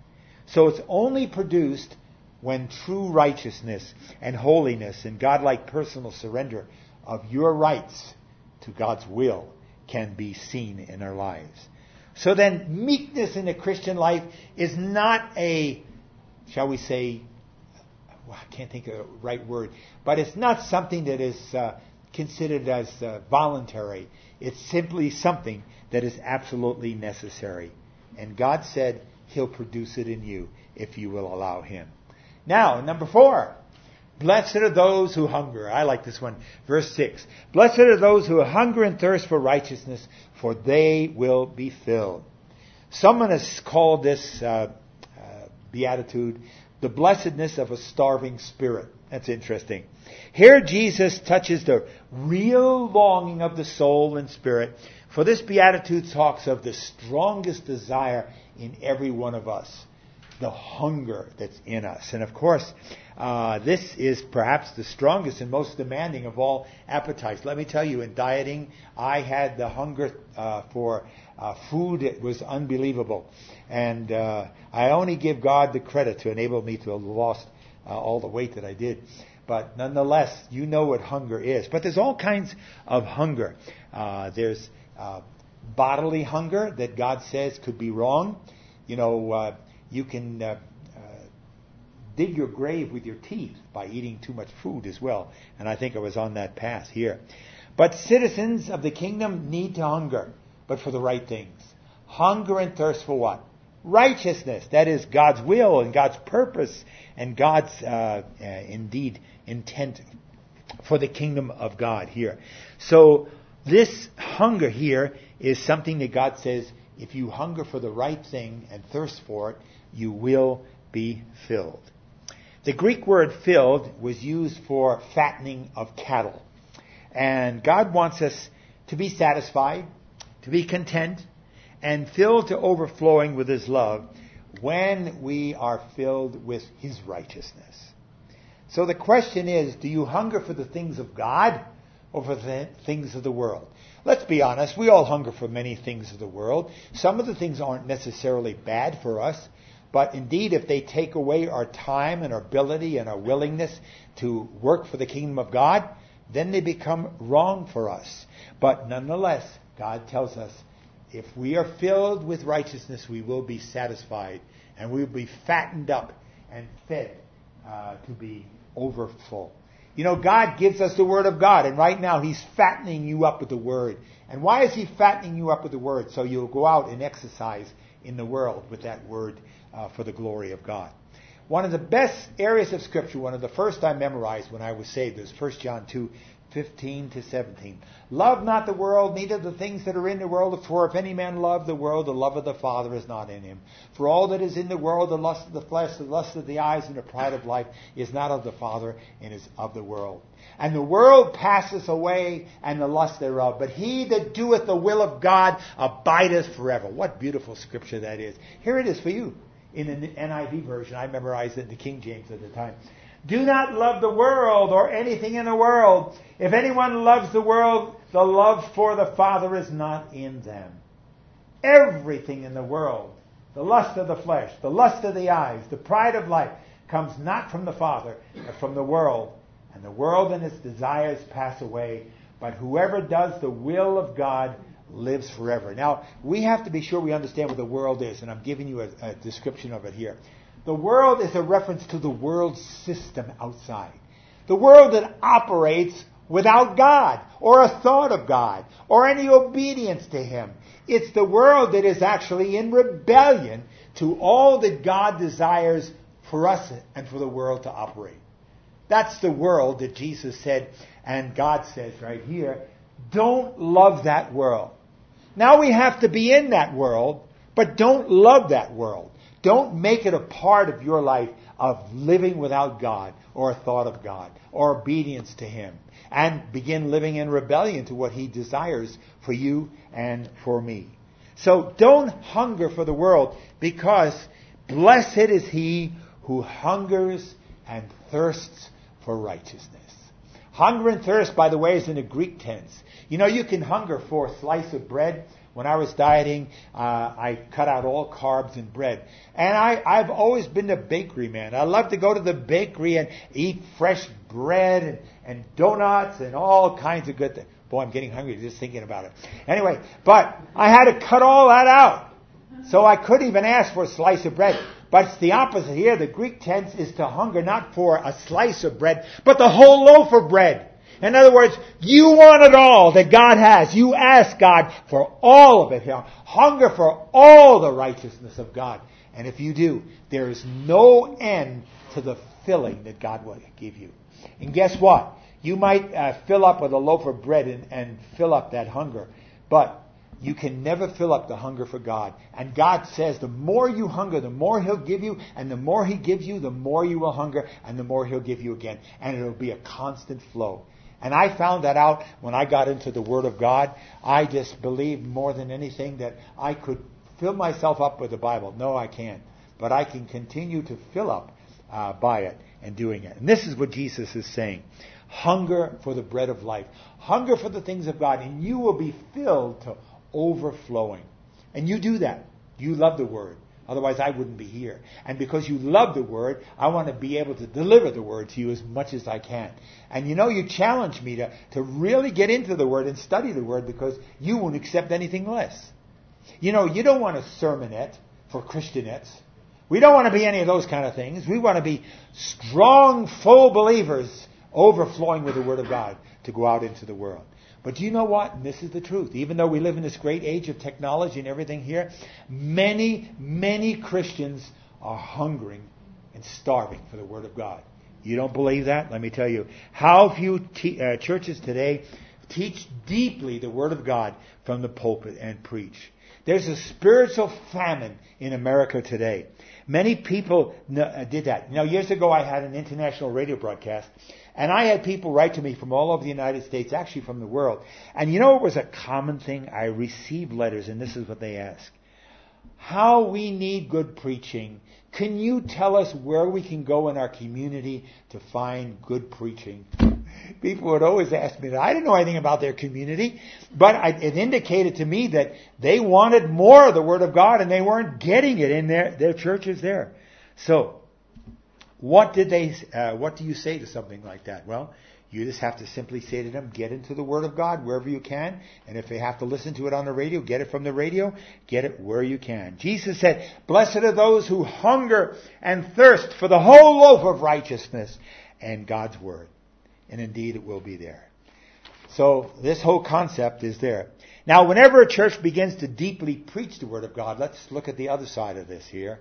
So it's only produced when true righteousness and holiness and godlike personal surrender of your rights to God's will can be seen in our lives. So then, meekness in the Christian life is not a, shall we say, well, I can't think of the right word, but it's not something that is considered as voluntary. It's simply something that is absolutely necessary. And God said He'll produce it in you if you will allow Him. Now, number 4. Blessed are those who hunger. I like this one. Verse 6. Blessed are those who hunger and thirst for righteousness, for they will be filled. Someone has called this beatitude the blessedness of a starving spirit. That's interesting. Here Jesus touches the real longing of the soul and spirit. For this beatitude talks of the strongest desire in every one of us. The hunger that's in us. And of course, this is perhaps the strongest and most demanding of all appetites. Let me tell you, in dieting, I had the hunger for food. It was unbelievable. And I only give God the credit to enable me to have lost all the weight that I did. But nonetheless, you know what hunger is. But there's all kinds of hunger. There's bodily hunger that God says could be wrong. You know, you can dig your grave with your teeth by eating too much food as well. And I think I was on that path here. But citizens of the kingdom need to hunger, but for the right things. Hunger and thirst for what? Righteousness. That is God's will and God's purpose and God's, indeed, intent for the kingdom of God here. So this hunger here is something that God says, if you hunger for the right thing and thirst for it, you will be filled. The Greek word filled was used for fattening of cattle. And God wants us to be satisfied, to be content, and filled to overflowing with His love when we are filled with His righteousness. So the question is, do you hunger for the things of God or for the things of the world? Let's be honest, we all hunger for many things of the world. Some of the things aren't necessarily bad for us, but indeed if they take away our time and our ability and our willingness to work for the kingdom of God, then they become wrong for us. But nonetheless, God tells us, if we are filled with righteousness, we will be satisfied and we will be fattened up and fed to be overfull. You know, God gives us the Word of God, and right now He's fattening you up with the Word. And why is He fattening you up with the Word? So you'll go out and exercise in the world with that Word for the glory of God. One of the best areas of Scripture, one of the first I memorized when I was saved, was 1 John 2:15-17. Love not the world, neither the things that are in the world. For if any man love the world, the love of the Father is not in him. For all that is in the world, the lust of the flesh, the lust of the eyes, and the pride of life, is not of the Father, and is of the world. And the world passeth away, and the lust thereof. But he that doeth the will of God abideth forever. What beautiful Scripture that is. Here it is for you in the NIV version. I memorized it in the King James at the time. Do not love the world or anything in the world. If anyone loves the world, the love for the Father is not in them. Everything in the world, the lust of the flesh, the lust of the eyes, the pride of life, comes not from the Father, but from the world. And the world and its desires pass away. But whoever does the will of God lives forever. Now, we have to be sure we understand what the world is, and I'm giving you a description of it here. The world is a reference to the world system outside. The world that operates without God, or a thought of God, or any obedience to Him. It's the world that is actually in rebellion to all that God desires for us and for the world to operate. That's the world that Jesus said, and God says right here, don't love that world. Now we have to be in that world, but don't love that world. Don't make it a part of your life of living without God or a thought of God or obedience to Him, and begin living in rebellion to what He desires for you and for me. So don't hunger for the world, because blessed is he who hungers and thirsts for righteousness. Hunger and thirst, by the way, is in a Greek tense. You know, you can hunger for a slice of bread when I was dieting, I cut out all carbs and bread. And I've always been a bakery man. I love to go to the bakery and eat fresh bread and donuts and all kinds of good things. Boy, I'm getting hungry just thinking about it. Anyway, but I had to cut all that out. So I couldn't even ask for a slice of bread. But it's the opposite here. The Greek tense is to hunger not for a slice of bread, but the whole loaf of bread. In other words, you want it all that God has. You ask God for all of it. Hunger for all the righteousness of God. And if you do, there is no end to the filling that God will give you. And guess what? You might fill up with a loaf of bread and fill up that hunger. But you can never fill up the hunger for God. And God says the more you hunger, the more He'll give you. And the more He gives you, the more you will hunger. And the more He'll give you again. And it'll be a constant flow. And I found that out when I got into the Word of God. I just believed more than anything that I could fill myself up with the Bible. No, I can't. But I can continue to fill up by it and doing it. And this is what Jesus is saying. Hunger for the bread of life. Hunger for the things of God. And you will be filled to overflowing. And you do that. You love the Word. Otherwise, I wouldn't be here. And because you love the Word, I want to be able to deliver the Word to you as much as I can. And you challenge me to really get into the Word and study the Word because you won't accept anything less. You don't want a sermonette for Christianettes. We don't want to be any of those kind of things. We want to be strong, full believers overflowing with the Word of God to go out into the world. But you know what? And this is the truth. Even though we live in this great age of technology and everything here, many, many Christians are hungering and starving for the Word of God. You don't believe that? Let me tell you. How few churches today teach deeply the Word of God from the pulpit and preach. There's a spiritual famine in America today. Many people did that. Years ago I had an international radio broadcast, and I had people write to me from all over the United States, actually from the world. And it was a common thing. I received letters, and this is what they asked. How we need good preaching. Can you tell us where we can go in our community to find good preaching? People would always ask me that. I didn't know anything about their community, but it indicated to me that they wanted more of the Word of God, and they weren't getting it in their churches there. So, what do you say to something like that? Well, you just have to simply say to them, get into the Word of God wherever you can. And if they have to listen to it on the radio, get it from the radio. Get it where you can. Jesus said, blessed are those who hunger and thirst for the whole loaf of righteousness and God's Word. And indeed it will be there. So this whole concept is there. Now, whenever a church begins to deeply preach the Word of God, let's look at the other side of this here.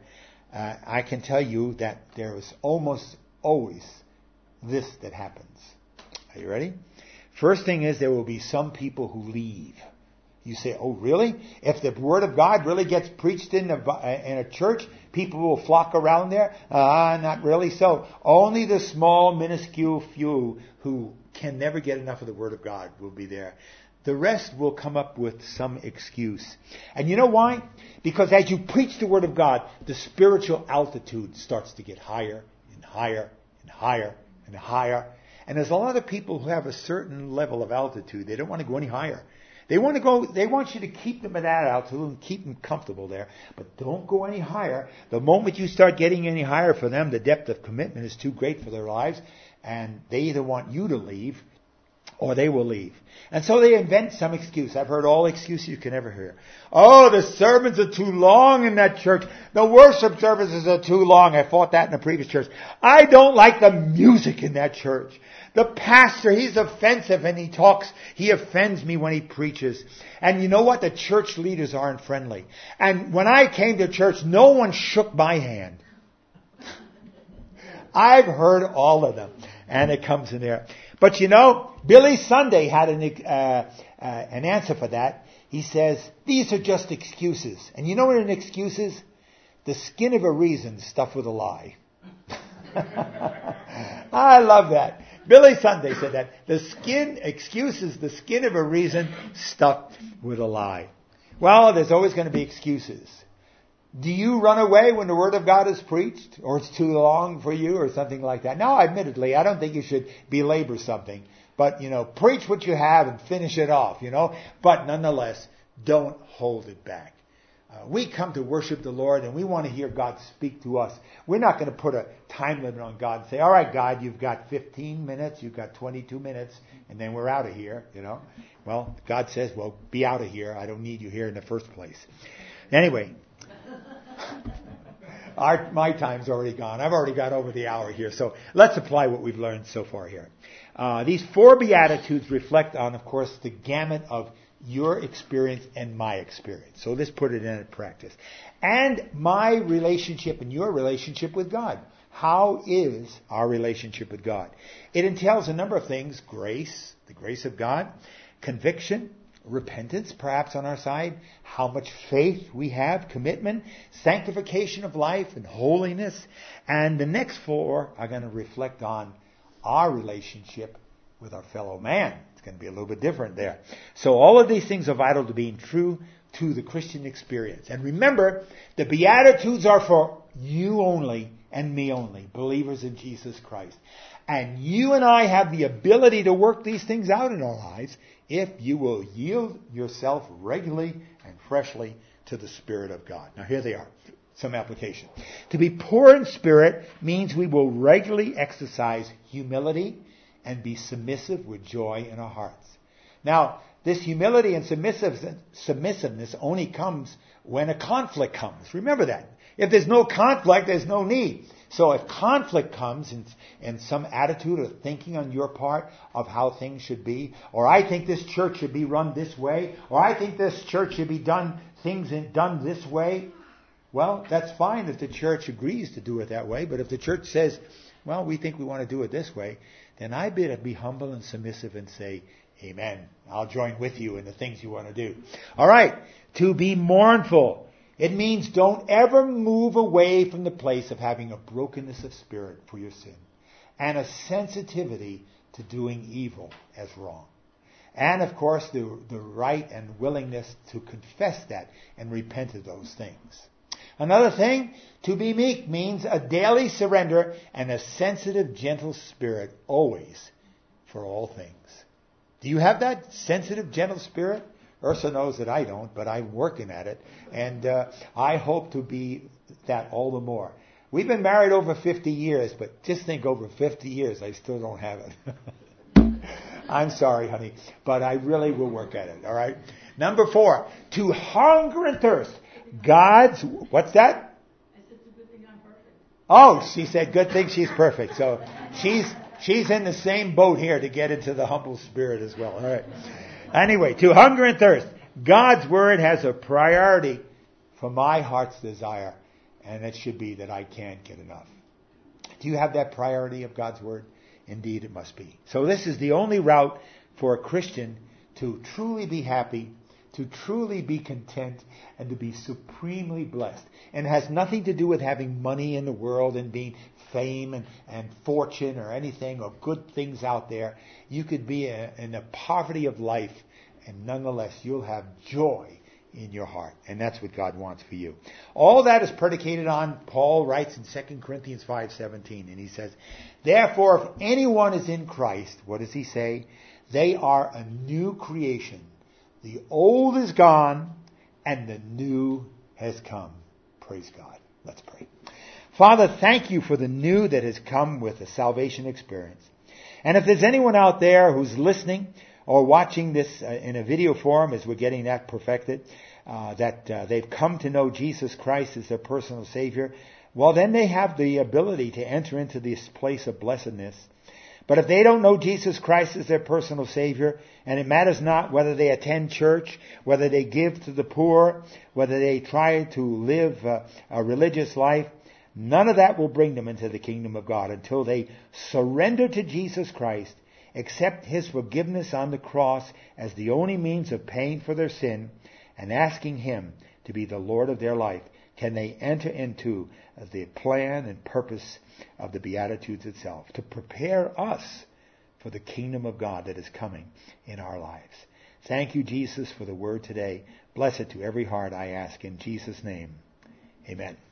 I can tell you that there is almost always this that happens. Are you ready? First thing is there will be some people who leave. You say, oh really? If the Word of God really gets preached in a church, people will flock around there? Not really so. Only the small, minuscule few who can never get enough of the Word of God will be there. The rest will come up with some excuse. And you know why? Because as you preach the Word of God, the spiritual altitude starts to get higher and higher and higher and higher. And there's a lot of people who have a certain level of altitude. They don't want to go any higher. They want you to keep them at that altitude and keep them comfortable there. But don't go any higher. The moment you start getting any higher for them, the depth of commitment is too great for their lives. And they either want you to leave or they will leave. And so they invent some excuse. I've heard all excuses you can ever hear. Oh, the sermons are too long in that church. The worship services are too long. I fought that in a previous church. I don't like the music in that church. The pastor, he's offensive and he offends me when he preaches. And you know what? The church leaders aren't friendly. And when I came to church, no one shook my hand. I've heard all of them. And it comes in there. But Billy Sunday had an answer for that. He says, these are just excuses. And you know what an excuse is? The skin of a reason stuffed with a lie. I love that. Billy Sunday said that. Excuse is the skin of a reason stuffed with a lie. Well, there's always going to be excuses. Do you run away when the Word of God is preached? Or it's too long for you or something like that? Now, admittedly, I don't think you should belabor something. But, preach what you have and finish it off, But nonetheless, don't hold it back. We come to worship the Lord and we want to hear God speak to us. We're not going to put a time limit on God and say, all right, God, you've got 15 minutes, you've got 22 minutes, and then we're out of here, Well, God says, well, be out of here. I don't need you here in the first place. Anyway, my time's already gone. I've already got over the hour here. So let's apply what we've learned so far here. These 4 Beatitudes reflect on, of course, the gamut of your experience and my experience. So let's put it into practice. And my relationship and your relationship with God. How is our relationship with God? It entails a number of things. Grace, the grace of God. Conviction, repentance, perhaps on our side. How much faith we have. Commitment, sanctification of life and holiness. And the next 4 are going to reflect on our relationship with our fellow man. It's going to be a little bit different there. So all of these things are vital to being true to the Christian experience. And remember, the Beatitudes are for you only and me only, believers in Jesus Christ. And you and I have the ability to work these things out in our lives if you will yield yourself regularly and freshly to the Spirit of God. Now here they are. Some application. To be poor in spirit means we will regularly exercise humility and be submissive with joy in our hearts. Now, this humility and submissiveness only comes when a conflict comes. Remember that. If there's no conflict, there's no need. So if conflict comes in some attitude or thinking on your part of how things should be, or I think this church should be run this way, or I think this church should be done this way, well, that's fine if the church agrees to do it that way. But if the church says, well, we think we want to do it this way, then I better be humble and submissive and say, amen. I'll join with you in the things you want to do. All right. To be mournful. It means don't ever move away from the place of having a brokenness of spirit for your sin and a sensitivity to doing evil as wrong. And, of course, the right and willingness to confess that and repent of those things. Another thing, to be meek means a daily surrender and a sensitive, gentle spirit always for all things. Do you have that sensitive, gentle spirit? Ursa knows that I don't, but I'm working at it. And I hope to be that all the more. We've been married over 50 years, but just think over 50 years, I still don't have it. I'm sorry, honey, but I really will work at it, all right? Number 4, to hunger and thirst. What's that? I said it's a good thing I'm perfect. Oh, she said good thing she's perfect. So she's in the same boat here to get into the humble spirit as well. All right. Anyway, to hunger and thirst. God's word has a priority for my heart's desire, and it should be that I can't get enough. Do you have that priority of God's word? Indeed, it must be. So this is the only route for a Christian to truly be happy, to truly be content, and to be supremely blessed. And it has nothing to do with having money in the world and being fame and fortune or anything or good things out there. You could be in the poverty of life, and nonetheless you'll have joy in your heart. And that's what God wants for you. All that is predicated on, Paul writes in 2 Corinthians 5:17, and he says, therefore, if anyone is in Christ, what does he say? They are a new creation. The old is gone, and the new has come. Praise God. Let's pray. Father, thank you for the new that has come with the salvation experience. And if there's anyone out there who's listening or watching this in a video form as we're getting that perfected, that they've come to know Jesus Christ as their personal Savior, well, then they have the ability to enter into this place of blessedness. But if they don't know Jesus Christ as their personal Savior, and it matters not whether they attend church, whether they give to the poor, whether they try to live a religious life, none of that will bring them into the kingdom of God until they surrender to Jesus Christ, accept His forgiveness on the cross as the only means of paying for their sin, and asking Him to be the Lord of their life. Can they enter into the plan and purpose of the Beatitudes itself, to prepare us for the kingdom of God that is coming in our lives. Thank you, Jesus, for the word today. Bless it to every heart, I ask in Jesus' name. Amen.